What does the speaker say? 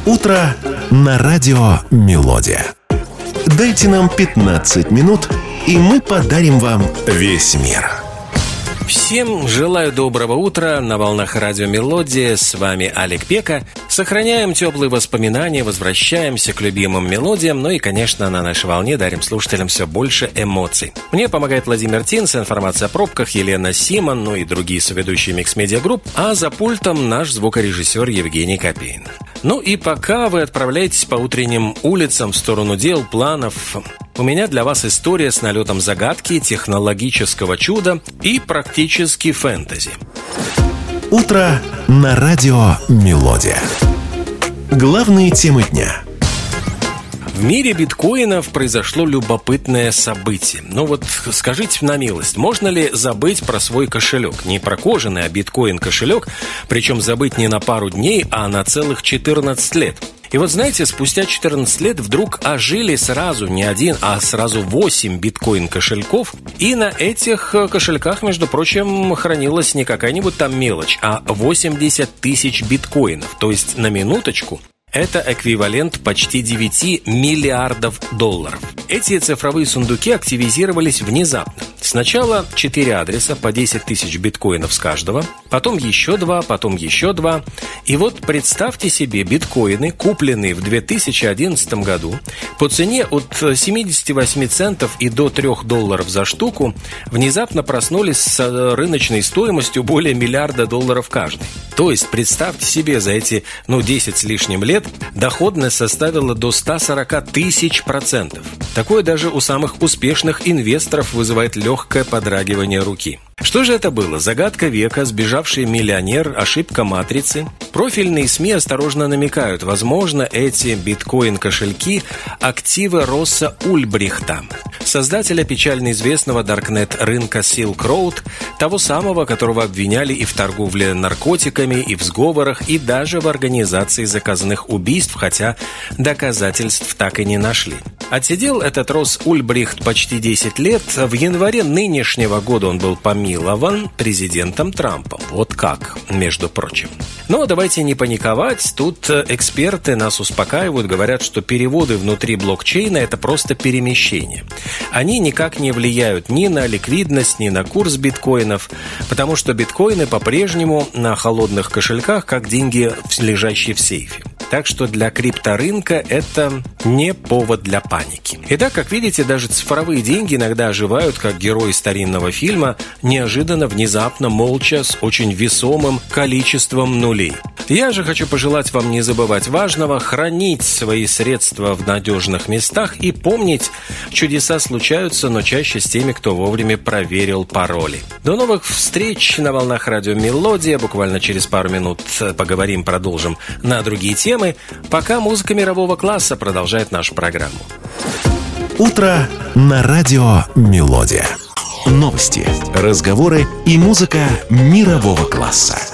Утро на радио «Мелодия». Дайте нам 15 минут, и мы подарим вам весь мир. Всем желаю доброго утра на волнах радио «Мелодия». С вами Олег Пека. Сохраняем теплые воспоминания, возвращаемся к любимым мелодиям, ну и, конечно, на нашей волне дарим слушателям все больше эмоций. Мне помогает Владимир Тинц, информация о пробках, Елена Симон, ну и другие соведущие Mix Media Group, а за пультом наш звукорежиссер Евгений Копейн. Ну и пока вы отправляетесь по утренним улицам в сторону дел, планов, у меня для вас история с налетом загадки, технологического чуда и практически фэнтези. Утро на радио «Мелодия». Главные темы дня. В мире биткоинов произошло любопытное событие. Ну вот скажите на милость, можно ли забыть про свой кошелек? Не про кожаный, а биткоин-кошелек, причем забыть не на пару дней, а на целых 14 лет. И вот знаете, спустя 14 лет вдруг ожили сразу не один, а сразу 8 биткоин-кошельков. И на этих кошельках, между прочим, хранилась не какая-нибудь там мелочь, а 80 тысяч биткоинов. То есть, на минуточку, это эквивалент почти 9 миллиардов долларов. Эти цифровые сундуки активизировались внезапно. Сначала 4 адреса по 10 тысяч биткоинов с каждого, потом еще 2, потом еще 2. И вот представьте себе, биткоины, купленные в 2011 году по цене от 78 центов и до $3 за штуку, внезапно проснулись с рыночной стоимостью более миллиарда долларов каждый. То есть представьте себе, за эти 10 с лишним лет доходность составила до 140 тысяч %. Такое даже у самых успешных инвесторов вызывает легкое подрагивание руки. Что же это было? Загадка века, сбежавший миллионер, ошибка матрицы? Профильные СМИ осторожно намекают, возможно, эти биткоин-кошельки – активы Росса Ульбрихта, создателя печально известного даркнет-рынка Silk Road, того самого, которого обвиняли и в торговле наркотиками, и в сговорах, и даже в организации заказных убийств, хотя доказательств так и не нашли. Отсидел этот Росс Ульбрихт почти 10 лет. В январе нынешнего года он был помилован президентом Трампом. Вот как, между прочим. Но давайте не паниковать. Тут эксперты нас успокаивают, говорят, что переводы внутри блокчейна – это просто перемещение. Они никак не влияют ни на ликвидность, ни на курс биткоинов, потому что биткоины по-прежнему на холодных кошельках, как деньги, лежащие в сейфе. Так что для крипторынка это не повод для паники. Итак, как видите, даже цифровые деньги иногда оживают, как герои старинного фильма, неожиданно, внезапно, молча, с очень весомым количеством нулей. Я же хочу пожелать вам не забывать важного, хранить свои средства в надежных местах и помнить, чудеса случаются, но чаще с теми, кто вовремя проверил пароли. До новых встреч на волнах радио «Мелодия». Буквально через пару минут поговорим, продолжим на другие темы. Пока музыка мирового класса продолжает нашу программу. Утро на радио «Мелодия». Новости, разговоры и музыка мирового класса.